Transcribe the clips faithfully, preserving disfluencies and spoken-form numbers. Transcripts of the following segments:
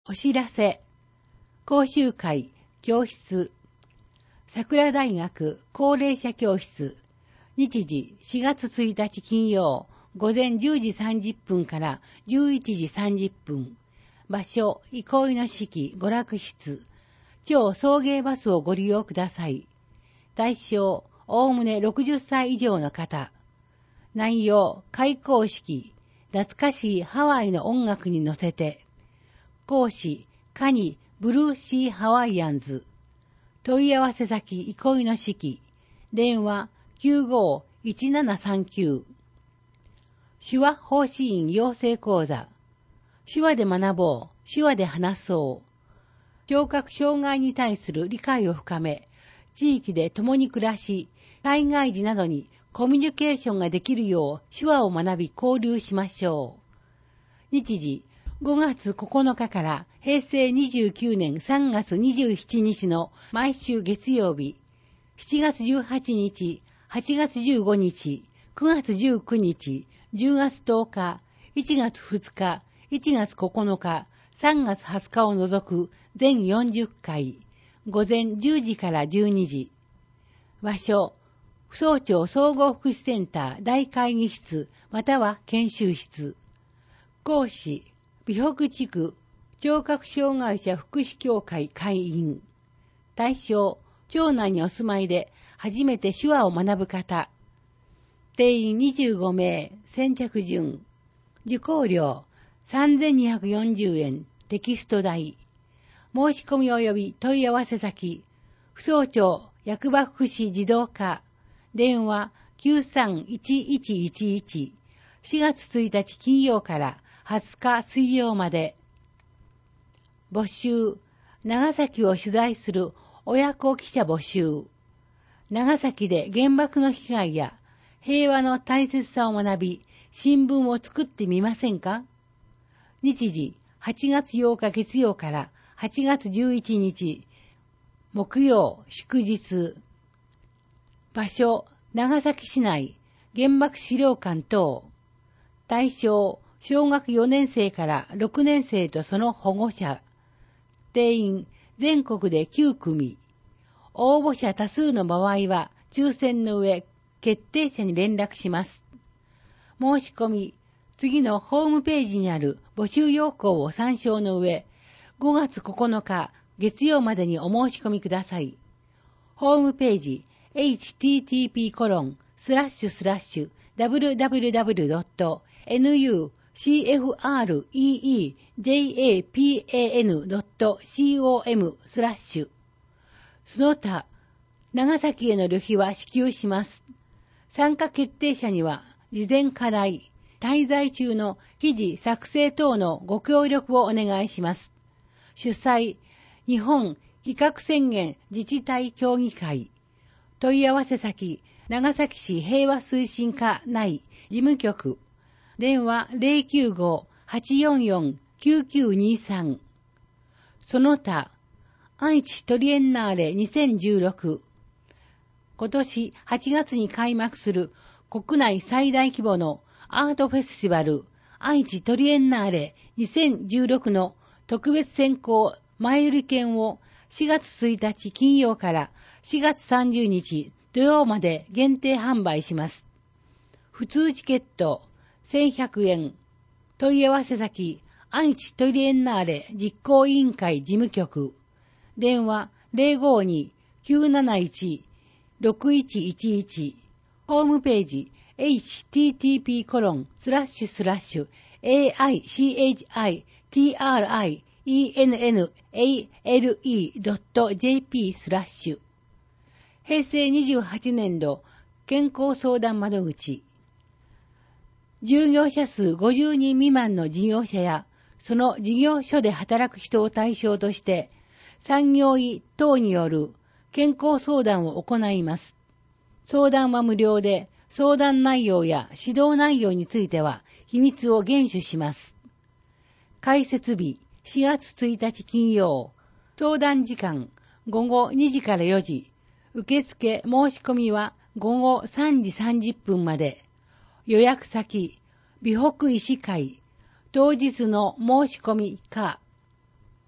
お知らせ。講習会、教室。桜大学高齢者教室。日時しがつついたち金曜、午前じゅうじさんじゅっぷんからじゅういちじさんじゅっぷん。場所、憩いの式娯楽室。超送迎バスをご利用ください。対象、おおむねろくじゅっさい以上の方。内容、開講式。懐かしいハワイの音楽に乗せて。講師、カニ、ブルーシーハワイアンズ。問い合わせ先、憩いの式。電話、きゅうごーいちななさんきゅう。手話奉仕員養成講座。手話で学ぼう、手話で話そう。聴覚障害に対する理解を深め、地域で共に暮らし、災害時などにコミュニケーションができるよう手話を学び交流しましょう。日時、ごがつここのかからへいせいにじゅうきゅうねんさんがつにじゅうしちにちの毎週月曜日、しちがつじゅうはちにち、はちがつじゅうごにち、くがつじゅうくにち、じゅうがつとおか、いちがつふつか、いちがつここのか、さんがつはつかを除く全よんじゅっかい、午前じゅうじからじゅうにじ。場所、府総庁総合福祉センター大会議室または研修室。講師、美北地区聴覚障害者福祉協会会員。対象、町内にお住まいで初めて手話を学ぶ方。定員にじゅうごめい、先着順。受講料さんぜんにひゃくよんじゅうえん、テキスト代。申し込み及び問い合わせ先、府総庁役場福祉児童課。電話 きゅうさんいちいちいちいち。しがつついたち金曜からはつか水曜まで。募集、長崎を取材する親子記者募集。長崎で原爆の被害や平和の大切さを学び、新聞を作ってみませんか？日時、はちがつようか月曜からはちがつじゅういちにち、木曜、祝日。場所、長崎市内、原爆資料館等。対象、小学よねんせいからろくねんせいとその保護者。定員、全国できゅうくみ。応募者多数の場合は、抽選の上、決定者に連絡します。申し込み、次のホームページにある募集要項を参照の上、ごがつここのか月曜までにお申し込みください。ホームページ、エイチティーティーピーコロンスラッシュスラッシュダブリューダブリューダブリュードットエヌユーシーエフアールイーイージェイエーピーエーエヌドットコムスラッシュ。その他、長崎への旅費は支給します。参加決定者には、事前課題、滞在中の記事作成等のご協力をお願いします。主催、日本非核宣言自治体協議会。問い合わせ先、長崎市平和推進課内事務局。電話 ゼロきゅうご はちよんよん きゅうきゅうにさん。その他、愛知トリエンナーレにせんじゅうろく。今年はちがつに開幕する国内最大規模のアートフェスティバル愛知トリエンナーレにせんじゅうろくの特別選考前売り券をしがつついたち金曜からしがつさんじゅうにち土曜まで限定販売します。普通チケットせんひゃくえん。問い合わせ先、愛知トリエンナーレ実行委員会事務局。電話 ゼロごに きゅうなないち ろくいちいちいち。ホームページ、エイチティーティーピーコロンスラッシュスラッシュ エーアイシーエイチアイティーアールアイイーエヌエヌエーエルイードットジェーピー スラッシュ。へいせいにじゅうはちねんど健康相談窓口。従業者数ごじゅうにん未満の事業者や、その事業所で働く人を対象として、産業医等による健康相談を行います。相談は無料で、相談内容や指導内容については秘密を厳守します。開設日しがつついたち金曜。相談時間ごごにじからよじ。受付申し込みはごごさんじさんじゅっぷんまで。予約先、美北医師会、当日の申し込みか。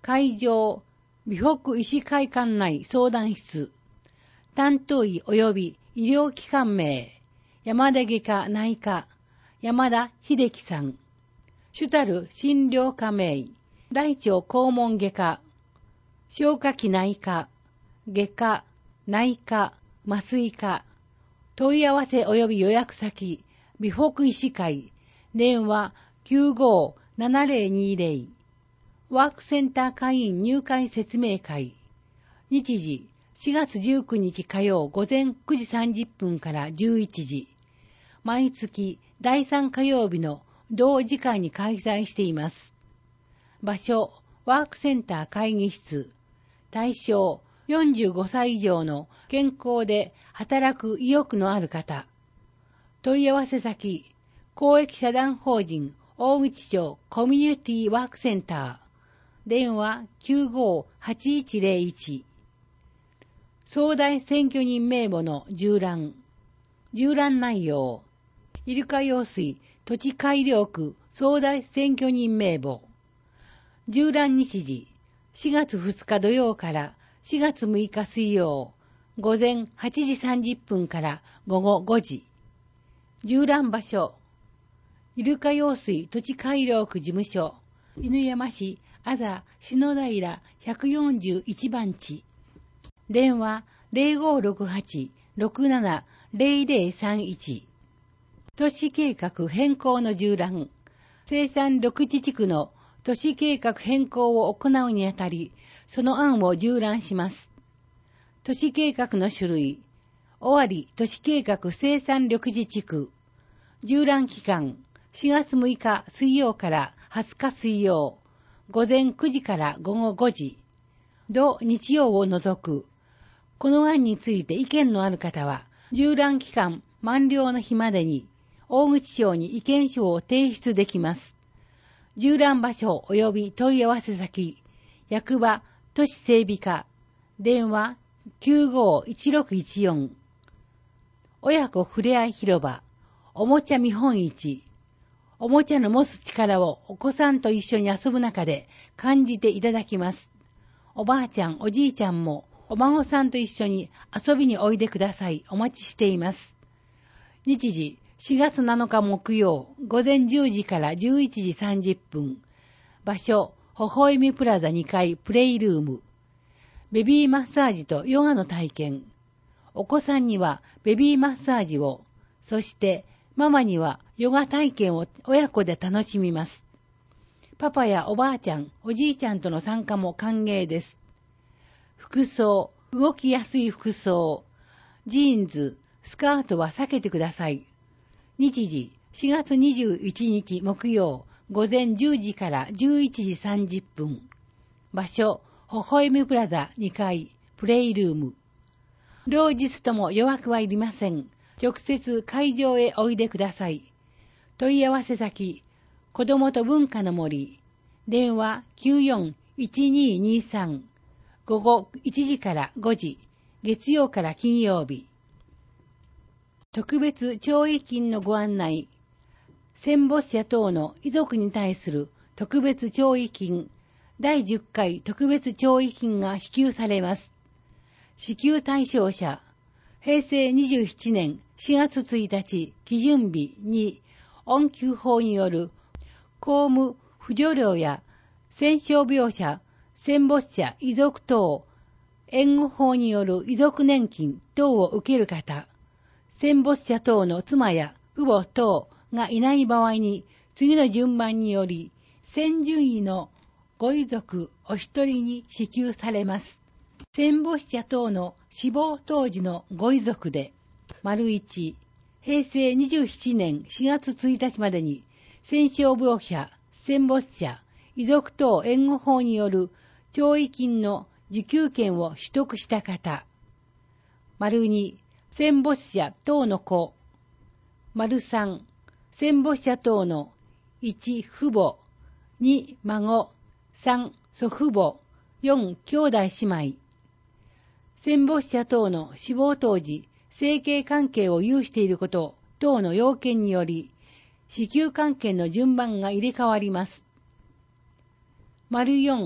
会場、美北医師会館内相談室、担当医及び医療機関名、山田外科内科、山田秀樹さん、主たる診療科名、大腸肛門外科、消化器内科、外科、内科、麻酔科、問い合わせ及び予約先、美北医師会、電話 きゅうごーななぜろにぜろ、ワークセンター会員入会説明会、日時しがつじゅうくにち火曜午前くじさんじゅっぷんからじゅういちじ、毎月だいさん火曜日の同時間に開催しています。場所、ワークセンター会議室、対象、よんじゅうごさい以上の健康で働く意欲のある方。問い合わせ先、公益社団法人大口町コミュニティワークセンター。電話 きゅうごーはちいちぜろいち。総大選挙人名簿の縦覧。縦覧内容。イルカ用水土地改良区総大選挙人名簿。縦覧日時。しがつふつか土曜からしがつむいか水曜。午前はちじさんじゅっぷんから午後ごじ。縦覧場所。イルカ用水土地改良区事務所。犬山市あざ篠平ひゃくよんじゅういちばん地。電話 ゼロごーろくはち ろくなな ゼロゼロさんいち。都市計画変更の縦覧。生産緑地地区の都市計画変更を行うにあたり、その案を縦覧します。都市計画の種類。尾張都市計画生産緑地地区。縦覧期間。しがつむいか水曜からはつか水曜。午前くじから午後ごじ。土日曜を除く。この案について意見のある方は、縦覧期間満了の日までに、大口町に意見書を提出できます。縦覧場所及び問い合わせ先、役場都市整備課、電話 きゅうごーいちろくいちよん。親子ふれあい広場、おもちゃ見本市。おもちゃの持つ力をお子さんと一緒に遊ぶ中で感じていただきます。おばあちゃん、おじいちゃんもお孫さんと一緒に遊びにおいでください。お待ちしています。日時、しがつなのか木曜、午前じゅうじからじゅういちじさんじゅっぷん。場所、ほほえみプラザにかいプレイルーム。ベビーマッサージとヨガの体験。お子さんにはベビーマッサージを、そしてママにはヨガ体験を親子で楽しみます。パパやおばあちゃん、おじいちゃんとの参加も歓迎です。服装、動きやすい服装、ジーンズ、スカートは避けてください。日時、しがつにじゅういちにち木曜、午前じゅうじからじゅういちじさんじゅっぷん。場所、ほほえみプラザにかい、プレイルーム。両日とも予約はいりません。直接会場へおいでください。問い合わせ先、子どもと文化の森。電話 きゅうよんいちにーにーさん。午後いちじからごじ。月曜から金曜日。特別弔慰金のご案内。戦没者等の遺族に対する特別弔慰金。だいじゅっかい特別弔慰金が支給されます。支給対象者。へいせいにじゅうななねんしがつついたち基準日に、恩給法による公務扶助料や戦傷病者、戦没者遺族等、援護法による遺族年金等を受ける方、戦没者等の妻や父母等がいない場合に、次の順番により、戦順位のご遺族お一人に支給されます。戦没者等の死亡当時のご遺族で、丸一、へいせいにじゅうななねんしがつついたちまでに、戦傷病者、戦没者、遺族等援護法による弔慰金の受給権を取得した方。丸二、戦没者等の子。丸三、戦没者等のいち、父母、に、孫、さん、祖父母、よん、兄弟姉妹。戦没者等の死亡当時、生計関係を有していること等の要件により、支給関係の順番が入れ替わります。丸よん、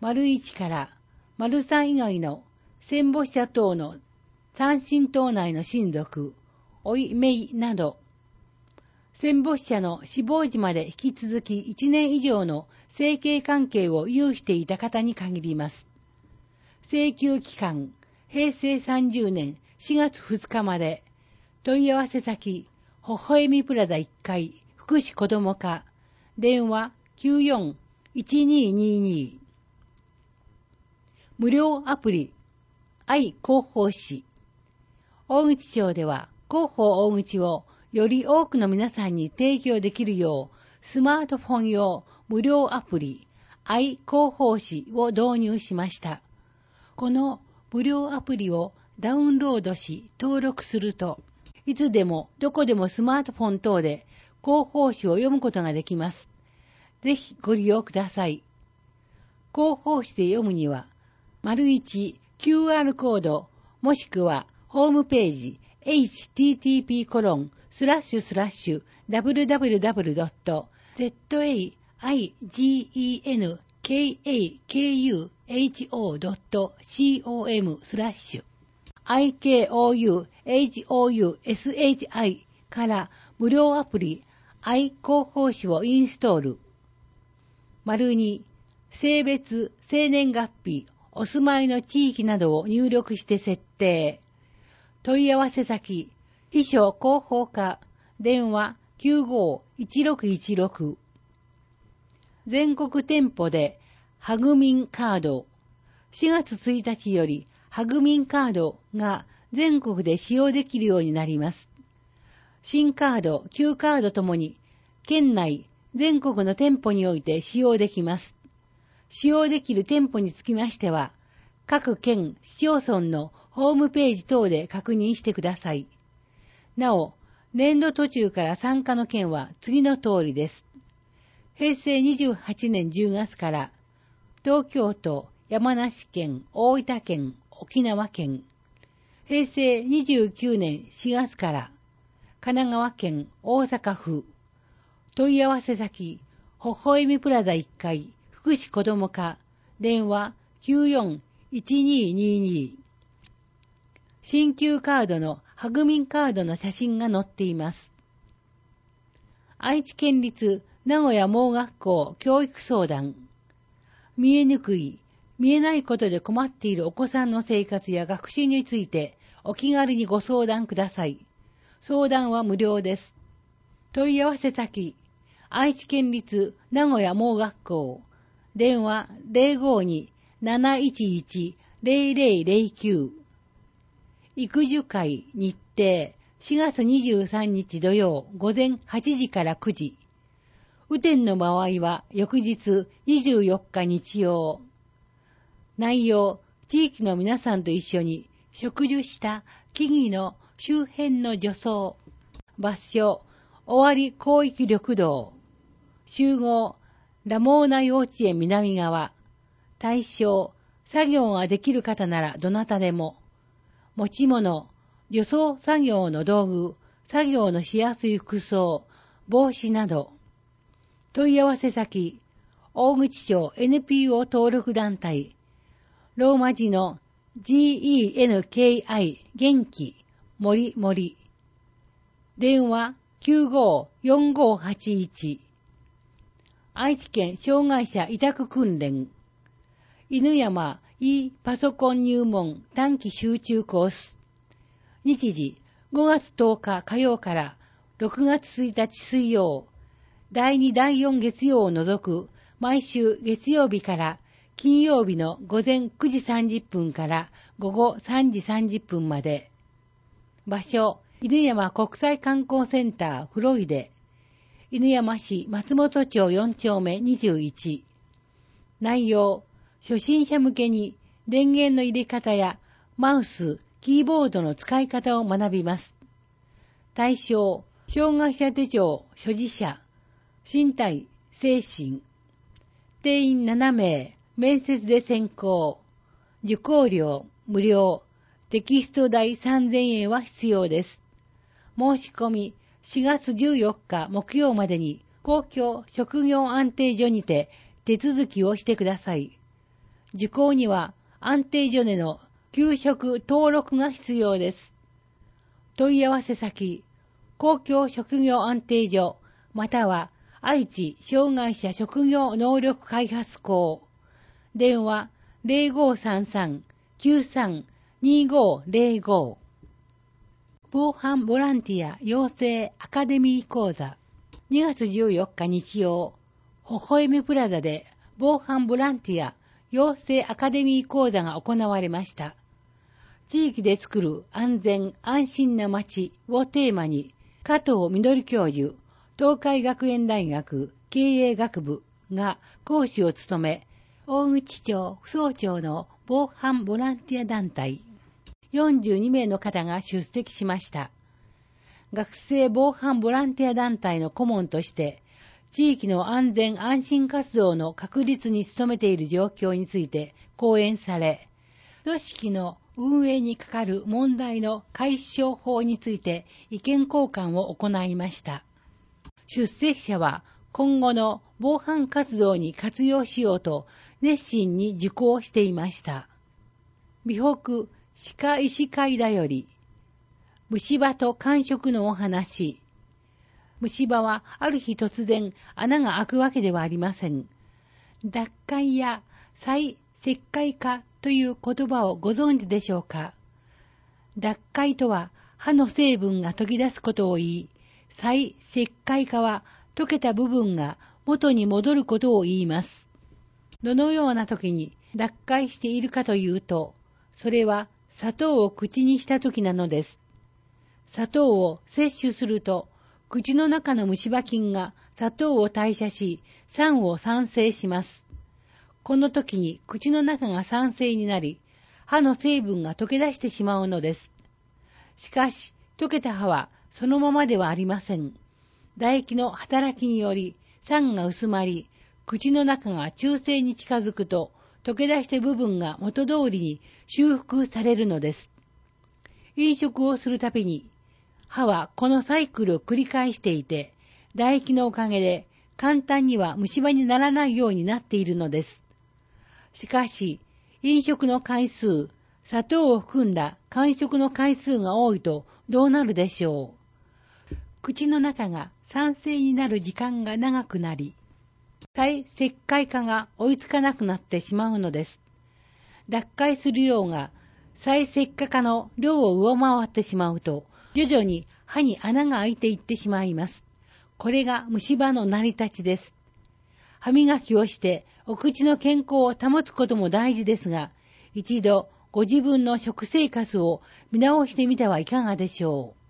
丸いちから丸さん以外の戦没者等の単身等内の親族、おいめいなど、戦没者の死亡時まで引き続きいちねん以上の生計関係を有していた方に限ります。請求期間、へいせいさんじゅうねんしがつふつかまで、問い合わせ先、ほほえみプラザいっかい、福祉子ども課、電話 きゅうよんいちにーにーにー。無料アプリ、愛広報誌。大口町では、広報大口をより多くの皆さんに提供できるよう、スマートフォン用無料アプリ、愛広報誌を導入しました。この無料アプリをダウンロードし登録すると、いつでもどこでもスマートフォン等で広報誌を読むことができます。ぜひご利用ください。広報誌で読むには、丸いち キューアール コードもしくはホームページ エイチティーティーピーコロンスラッシュスラッシュダブリュダブリュダブリュドットゼットエーアイジーイーエヌケーエーケーユーエイチオードットコムスラッシュ アイケーオーユーエイチオーユーエスエイチアイ から無料アプリ愛広報誌をインストール。丸に性別、生年月日、お住まいの地域などを入力して設定。問い合わせ先、秘書広報課、電話 きゅうごーいちろくいちろく。全国店舗でハグミンカード。しがつついたちよりハグミンカードが全国で使用できるようになります。新カード、旧カードともに県内全国の店舗において使用できます。使用できる店舗につきましては、各県市町村のホームページ等で確認してください。なお、年度途中から参加の県は次の通りです。へいせいにじゅうはちねんじゅうがつから、東京都、山梨県、大分県、沖縄県。へいせいにじゅうきゅうねんしがつから、神奈川県、大阪府。問い合わせ先、ほほえみプラザいっかい、福祉子ども課、電話 きゅうよんいちにーにーにー。新旧カードのハグミンカードの写真が載っています。愛知県立名古屋盲学校教育相談。見えにくい、見えないことで困っているお子さんの生活や学習についてお気軽にご相談ください。相談は無料です。問い合わせ先、愛知県立名古屋盲学校、電話 ゼロごーにーなないちいちゼロゼロゼロきゅう。育樹会日程しがつにじゅうさんにち土曜午前はちじからくじ。雨天の場合は翌日にじゅうよっか日曜。内容、地域の皆さんと一緒に植樹した木々の周辺の除草。場所、尾張広域緑道。集合、ラモーナ幼稚園南側。対象、作業ができる方ならどなたでも。持ち物、除草作業の道具、作業のしやすい服装、帽子など。問い合わせ先、大口町 エヌピーオー 登録団体、ローマ字の ジーイーエヌケーアイ 元気、もりもり。電話 きゅうごーよんごーはちいち。愛知県障害者委託訓練。犬山 E パソコン入門短期集中コース。日時ごがつとおか火曜からろくがつついたち水曜。だいにだいよん月曜を除く毎週月曜日から金曜日の午前くじさんじゅっぷんから午後さんじさんじゅっぷんまで。場所、犬山国際観光センターフロイデ。犬山市松本町よんちょうめにじゅういち。内容、初心者向けに電源の入れ方やマウス、キーボードの使い方を学びます。対象、障害者手帳所持者、身体、精神。定員ななめい、面接で選考。受講料、無料。テキスト代さんぜんえんは必要です。申し込み、しがつじゅうよっか木曜までに公共職業安定所にて手続きをしてください。 受講には安定所での給食登録が必要です。問い合わせ先、公共職業安定所、または愛知障害者職業能力開発校。電話 ゼロごさんさん きゅうさん にごゼロご。防犯ボランティア養成アカデミー講座。にがつじゅうよっか日曜、ほほえみプラザで防犯ボランティア養成アカデミー講座が行われました。地域で作る安全安心な街をテーマに、加藤実教授、東海学園大学経営学部が講師を務め、大口町副総長の防犯ボランティア団体、よんじゅうにめいの方が出席しました。学生防犯ボランティア団体の顧問として、地域の安全安心活動の確立に努めている状況について講演され、組織の運営にかかる問題の解消法について意見交換を行いました。出席者は今後の防犯活動に活用しようと熱心に受講していました。美北歯科医師会だより、虫歯と感触のお話。虫歯はある日突然穴が開くわけではありません。脱灰や再石灰化という言葉をご存知でしょうか。脱灰とは歯の成分が溶き出すことを言い、再石灰化は溶けた部分が元に戻ることを言います。どのような時に脱灰しているかというと、それは砂糖を口にした時なのです。砂糖を摂取すると、口の中の虫歯菌が砂糖を代謝し、酸を産生します。この時に口の中が酸性になり、歯の成分が溶け出してしまうのです。しかし、溶けた歯はそのままではありません。唾液の働きにより酸が薄まり、口の中が中性に近づくと、溶け出した部分が元通りに修復されるのです。飲食をするたびに、歯はこのサイクルを繰り返していて、唾液のおかげで簡単には虫歯にならないようになっているのです。しかし、飲食の回数、砂糖を含んだ間食の回数が多いとどうなるでしょう。口の中が酸性になる時間が長くなり、再石灰化が追いつかなくなってしまうのです。脱灰する量が再石化化の量を上回ってしまうと、徐々に歯に穴が開いていってしまいます。これが虫歯の成り立ちです。歯磨きをしてお口の健康を保つことも大事ですが、一度ご自分の食生活を見直してみてはいかがでしょう。